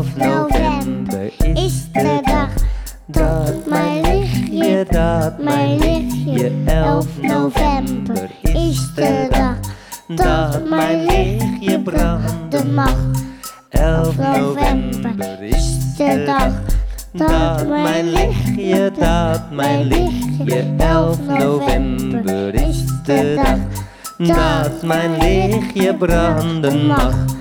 11 november is de dag dat mijn lichtje, 11 november is de dag dat mijn lichtje branden mag. 11 november is de dag dat mijn lichtje, 11 november is de dag dat mijn lichtje branden mag.